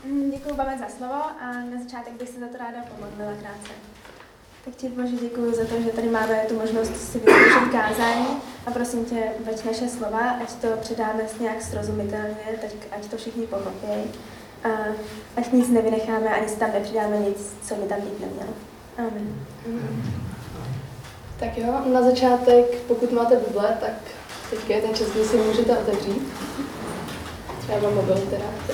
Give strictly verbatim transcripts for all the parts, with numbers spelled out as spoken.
Děkuji, Babe, za slovo a na začátek bych se za to ráda pomodlila krátce. Tak ti, Bože, děkuji za to, že tady máme tu možnost si vyzkoušet kázání a prosím tě, veď naše slova, ať to předáme nějak srozumitelně, tak ať to všichni pochopí a ať nic nevynecháme, ani si tam nepřidáme nic, co by tam být nemělo. Amen. Mm. Tak jo, na začátek, pokud máte Bible, tak teď je ten čas, kdy si můžete otevřít. Třeba mám mobil teda, který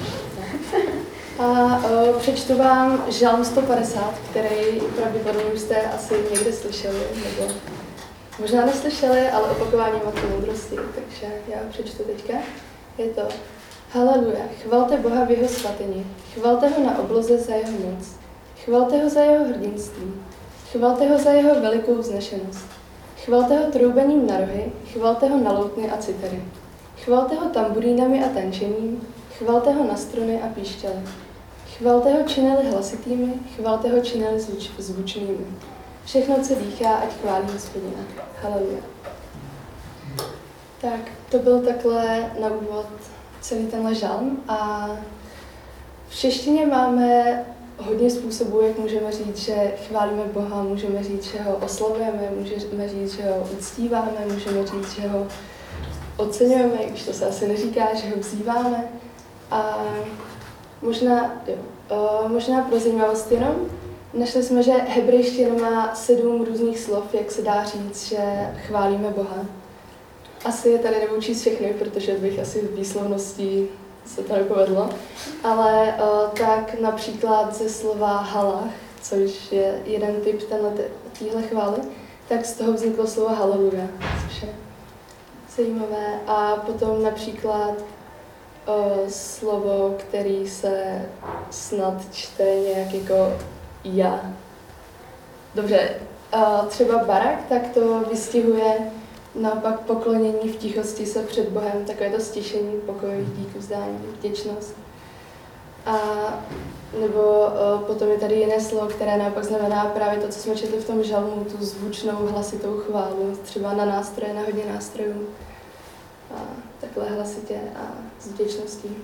A uh, přečtu vám Žalm sto padesát, který pravděpodobně už jste asi někde slyšeli, nebo možná neslyšeli, ale opakování matky moudrosti, takže já ho přečtu teďka. Je to: Haleluja, chvalte Boha v jeho svatyni, chvalte ho na obloze za jeho moc, chvalte ho za jeho hrdinství, chvalte ho za jeho velikou vznešenost, chvalte ho troubením na rohy, chvalte ho na loutny a citery, chvalte ho tamburínami a tančením, chvalte ho na struny a píšťaly. Chvalte ho činili hlasitými, chvalte ho činili zvuč, zvučnými. Všechno, co dýchá, ať chválí Hospodina. Haleluja. Tak, to byl takhle na úvod celý tenhle žalm a v češtině máme hodně způsobů, jak můžeme říct, že chválíme Boha, můžeme říct, že ho oslavujeme, můžeme říct, že ho uctíváme, můžeme říct, že ho oceňujeme, když to se asi neříká, že ho vzýváme. A možná, jo, uh, možná pro zajímavost jenom, našli jsme, že hebrejština má sedm různých slov, jak se dá říct, že chválíme Boha. Asi je tady nebudu číst všechny, protože bych asi v výslovnosti se to nepovedlo, ale uh, tak například ze slova halach, což je jeden typ téhle chvály, tak z toho vzniklo slovo haleluja, což je zajímavé. A potom například O, slovo, který se snad čte nějak jako já. Dobře, a třeba barak, tak to vystihuje naopak poklonění v tichosti se před Bohem, takové to stišení, pokoj, dík, vzdání, vděčnost. A nebo o, potom je tady jiné slovo, které naopak znamená právě to, co jsme četli v tom žalmu, tu zvučnou, hlasitou chválu, třeba na nástroje, na hodně nástrojů. A takhle hlasitě a s vděčností.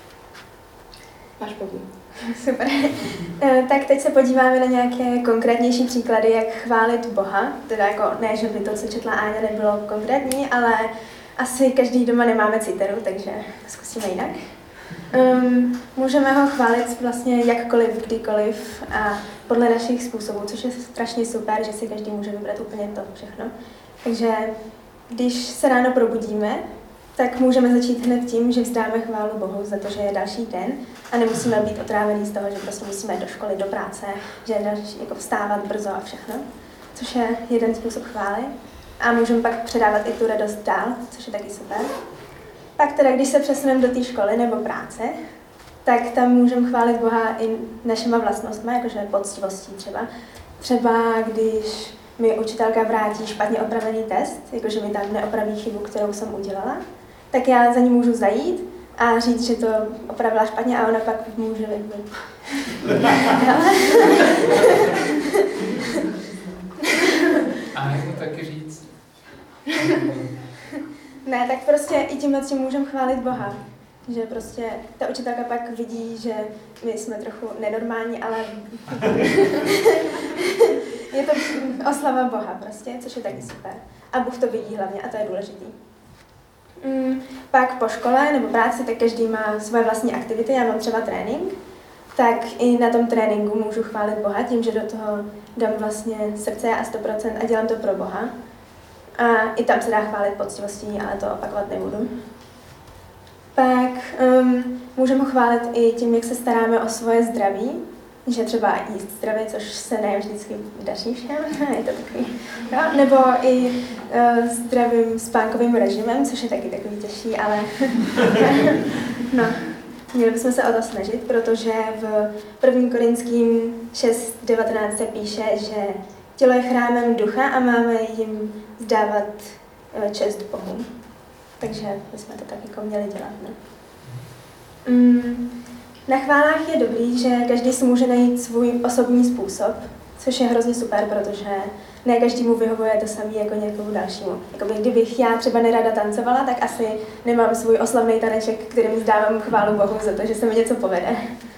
Máš pravdu. Super. Tak teď se podíváme na nějaké konkrétnější příklady, jak chválit Boha. Teda jako ne, že by to, co četla Áňa, nebylo konkrétní, ale asi každý doma nemáme citeru, takže zkusíme jinak. Um, můžeme ho chválit vlastně jakkoliv, kdykoliv a podle našich způsobů, což je strašně super, že si každý může vybrat úplně to všechno. Takže když se ráno probudíme, tak můžeme začít hned tím, že vzdáme chválu Bohu za to, že je další den a nemusíme být otrávený z toho, že prostě musíme do školy, do práce, že je další, jako vstávat brzo a všechno, což je jeden způsob chvály. A můžeme pak předávat i tu radost dál, což je taky super. Pak teda, když se přesuneme do té školy nebo práce, tak tam můžeme chválit Boha i našima vlastnostmi, jakože poctivostí třeba. Třeba když mi učitelka vrátí špatně opravený test, jakože mi tam neopraví chybu, kterou jsem udělala, tak já za ní můžu zajít a říct, že to opravila špatně a ona pak může vypnout. A nebo taky říct? Ne, tak prostě i tímhle tím můžeme chválit Boha. Že prostě ta učitelka pak vidí, že my jsme trochu nenormální, ale je to oslava Boha prostě, což je taky super. A Bůh to vidí hlavně a to je důležitý. Mm, pak po škole nebo práci, tak každý má svoje vlastní aktivity. Já mám třeba trénink, tak i na tom tréninku můžu chválit Boha tím, že do toho dám vlastně srdce a sto procent a dělám to pro Boha. A i tam se dá chválit poctivostí, ale to opakovat nebudu. Pak um, můžeme chválit i tím, jak se staráme o svoje zdraví, že třeba jíst zdravě, což se ne vždycky daří všem, je to takový, no, nebo i uh, zdravým spánkovým režimem, což je taky takový těžší, ale no, měli bychom se o to snažit, protože v prvním Korinským šest devatenáct se píše, že tělo je chrámem ducha a máme jim vzdávat uh, čest Bohu. Takže bychom to tak jako měli dělat, ne? Mm, na chválách je dobrý, že každý si může najít svůj osobní způsob, což je hrozně super, protože ne každému vyhovuje to samé jako někomu dalšímu. Jakoby, kdybych já třeba nerada tancovala, tak asi nemám svůj oslavný taneček, kterým zdávám chválu Bohu za to, že se mi něco povede.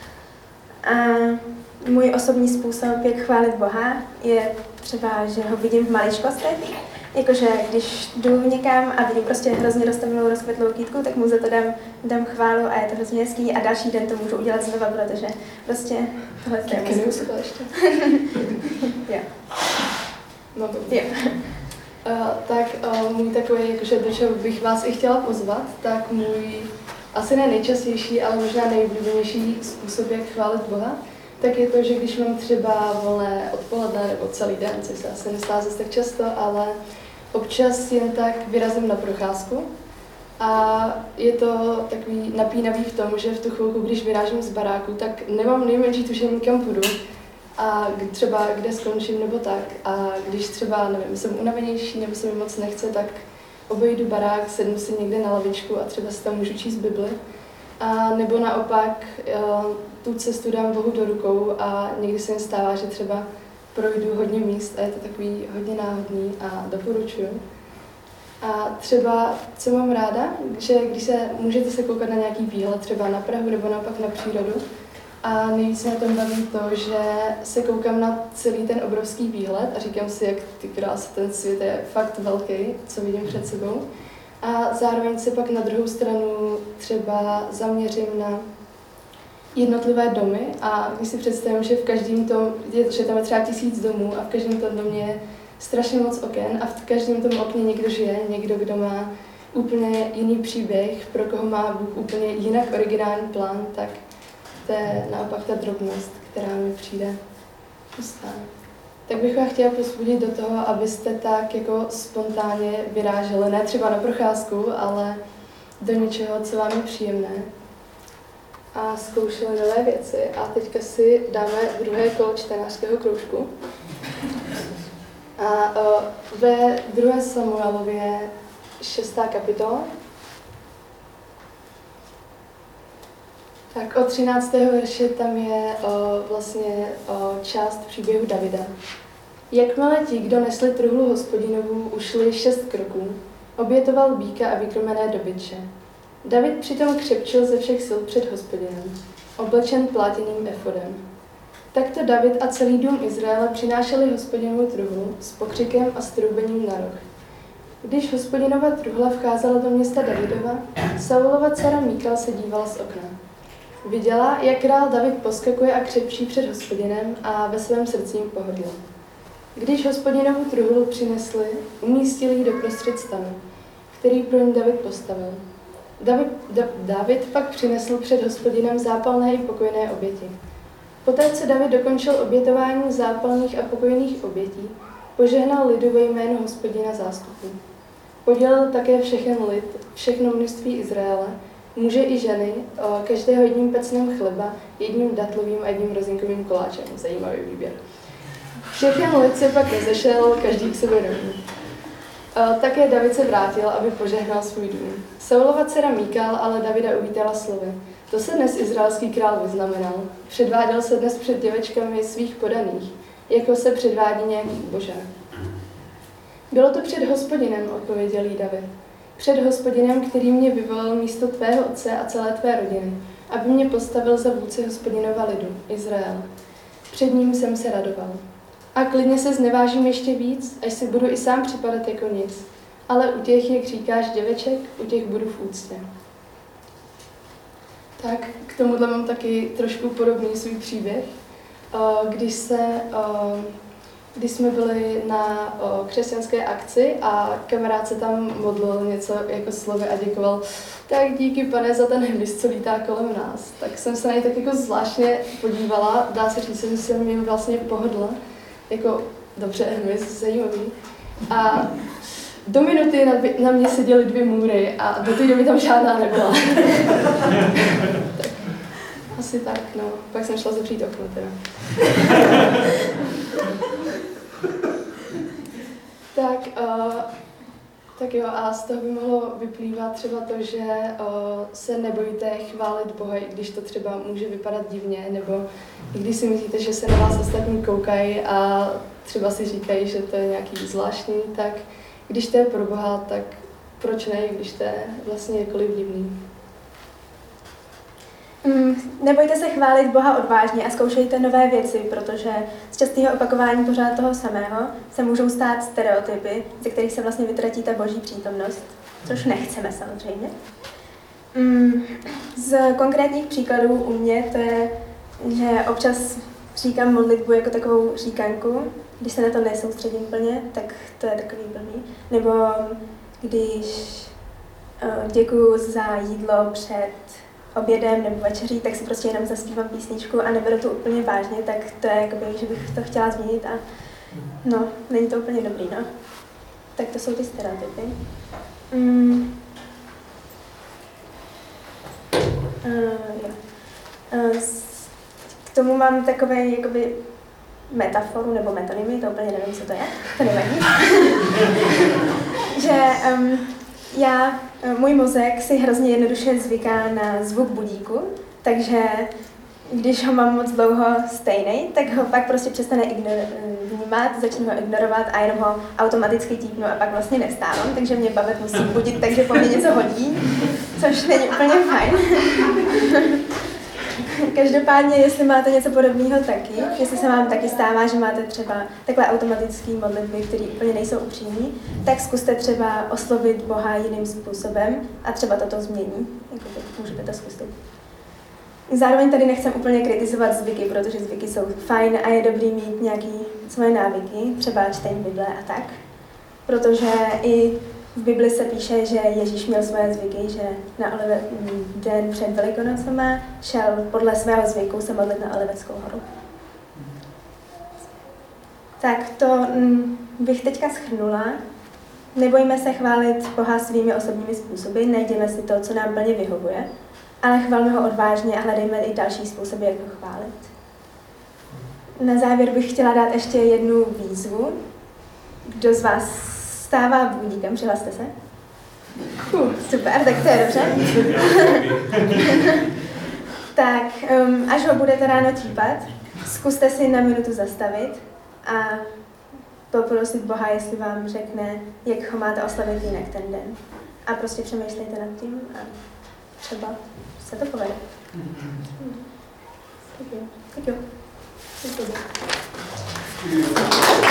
A můj osobní způsob, jak chválit Boha, je třeba, že ho vidím v maličkostech. Jakože když jdu někam a vidím prostě hrozně rozstavenou rozkvetlou kytku, tak mu za to dám, dám chválu a je to hrozně hezký a další den to můžu udělat znova, protože prostě tohle je můj způsob. Jo. No to jo. Uh, tak uh, můj takový, jakože do čeho bych vás i chtěla pozvat, tak můj asi ne nejčastější, ale možná nejoblíbenější způsob, jak chválit Boha, tak je to, že když mám třeba volné odpoledne nebo celý den, což se asi nestává zase tak často, ale občas jen tak vyrazím na procházku. A je to takový napínavý v tom, že v tu chvilku, když vyrážím z baráku, tak nemám nejmenší tušení, kam půjdu. A třeba kde skončím nebo tak. A když třeba, nevím, jsem unavenější nebo se mi moc nechce, tak obejdu barák, sednu si někde na lavičku a třeba si tam můžu číst Bibli. A nebo naopak tu cestu dám Bohu do rukou a někdy se mi stává, že třeba projdu hodně míst a je to takový hodně náhodný a doporučuju. A třeba, co mám ráda, že když se můžete se koukat na nějaký výlet, třeba na Prahu nebo naopak na přírodu, a nejvíc na tom baví to, že se koukám na celý ten obrovský výhled a říkám si, jak ty krásy, ten svět je fakt velký, co vidím před sebou. A zároveň se pak na druhou stranu třeba zaměřím na jednotlivé domy a když si představím, že v každém tom, že tam je třeba tisíc domů a v každém tom domě je strašně moc oken a v každém tom okně někdo žije, někdo, kdo má úplně jiný příběh, pro koho má Bůh úplně jinak originální plán, tak to je naopak ta drobnost, která mi přijde pustá. Tak bych vás chtěla povzbudit do toho, abyste tak jako spontánně vyráželi, ne třeba na procházku, ale do něčeho, co vám je příjemné a zkoušeli nové věci. A teďka si dáme druhé kolo čtenářského kroužku. A o, ve druhé Samuelově šestá kapitola. Tak od třináctého verše tam je o, vlastně o, část příběhu Davida. Jakmile ti, kdo nesli truhlu Hospodinovu, ušli šest kroků, obětoval býka a vykromené dobytče. David přitom křepčil ze všech sil před Hospodinem, oblečen plátěným efodem. Takto David a celý dům Izraele přinášeli Hospodinovu truhlu s pokřikem a s troubením na roh. Když Hospodinova truhla vcházela do města Davidova, Saulova dcera Míkal se dívala z okna. Viděla, jak král David poskakuje a křepčí před Hospodinem a ve svém srdci jim pohodlila. Když Hospodinovu truhlu přinesli, umístili ji doprostřed stanu, který pro ní David postavil. David, da, David pak přinesl před Hospodinem zápalné i pokojné oběti. Poté, co David dokončil obětování zápalných a pokojných obětí, požehnal lidu ve jménu Hospodina zástupů. Podělil také všechen lid, všechno množství Izraele, muže i ženy, každého jedním pecnem chleba, jedním datlovým a jedním rozinkovým koláčem. Zajímavý výběr. Všechen lid se pak rozešel, každý k sobě domů. Také David se vrátil, aby požehnal svůj dům. Saulova dcera Míkal ale Davida uvítala slovy. To se dnes izraelský král vyznamenal. Předváděl se dnes před děvečkami svých podaných, jako se předvádí nějaký božák. Bylo to před Hospodinem, odpověděl jí David. Před Hospodinem, který mě vyvolal místo tvého otce a celé tvé rodiny, aby mě postavil za vůdce Hospodinova lidu, Izrael. Před ním jsem se radoval. A klidně se znevážím ještě víc, až si budu i sám připadat jako nic. Ale u těch, jak říkáš, děveček, u těch budu v úctě. Tak k tomuhle mám taky trošku podobný svůj příběh. Když, se, když jsme byli na křesťanské akci a kamarád se tam modlil něco jako slovy a děkoval, tak díky Pane za ten hmyz, co lítá kolem nás. Tak jsem se na něj tak jako zvláštně podívala, dá se říct, že jsem jim vlastně pohodla. Jako, dobře, hmyz, zajímavý. A do minuty na, na mě seděly dvě můry a do té doby tam žádná nebyla. Tak, asi tak, no. Pak jsem šla zapřít okno teda. tak, uh, Tak jo, a z toho by mohlo vyplývat třeba to, že o, se nebojíte chválit Boha, i když to třeba může vypadat divně, nebo i když si myslíte, že se na vás ostatní koukají a třeba si říkají, že to je nějaký zvláštní, tak když to je pro Boha, tak proč ne, když to je vlastně jakkoliv divný. Mm, nebojte se chválit Boha odvážně a zkoušejte nové věci, protože z častého opakování pořád toho samého se můžou stát stereotypy, ze kterých se vlastně vytratí ta boží přítomnost, což nechceme samozřejmě. Mm, z konkrétních příkladů u mě to je, že občas říkám modlitbu jako takovou říkanku, když se na to nesoustředím plně, tak to je takový blbý. Nebo když uh, děkuju za jídlo před obědem nebo večeří, tak si prostě jenom zaspívám písničku a neberu to úplně vážně, tak to je jakoby, že bych to chtěla změnit a no, není to úplně dobrý, no. Tak to jsou ty stereotypy. Mm. Uh, jo. Uh, k tomu mám takový jakoby metaforu nebo metonymy, to úplně nevím, co to je, to nevadí. že um, já, můj mozek si hrozně jednoduše zvyká na zvuk budíku, takže když ho mám moc dlouho stejný, tak ho pak prostě přestane ignor- vnímat, začnu ho ignorovat a jenom ho automaticky típnu a pak vlastně nevstávám, takže mě babet musí budit, takže po mně něco hodí, což není úplně fajn. Každopádně, jestli máte něco podobného taky, jestli se vám taky stává, že máte třeba takové automatické modlitby, které úplně nejsou upřímné, tak zkuste třeba oslovit Boha jiným způsobem a třeba toto změní. Jakoby, můžete to zkusit. Zároveň tady nechcem úplně kritizovat zvyky, protože zvyky jsou fajn a je dobrý mít nějaké svoje návyky, třeba čtení Bible a tak. Protože i v Bibli se píše, že Ježíš měl svoje zvyky, že na Olive, den před Velikonocema šel podle svého zvyku se modlit na Oliveckou horu. Tak to m, bych teďka shrnula. Nebojme se chválit Boha svými osobními způsoby, najdeme si to, co nám plně vyhovuje, ale chvalme ho odvážně a hledejme i další způsoby, jak ho chválit. Na závěr bych chtěla dát ještě jednu výzvu. Kdo z vás stává budíkem, přihlaste se. Uh, super, tak to je dobře. tak, um, až ho budete ráno típat, zkuste si na minutu zastavit a poprosit Boha, jestli vám řekne, jak ho máte oslavit jinak ten den. A prostě přemýšlejte nad tím a třeba se to povede. Tak jo. Tak jo. Tak jo.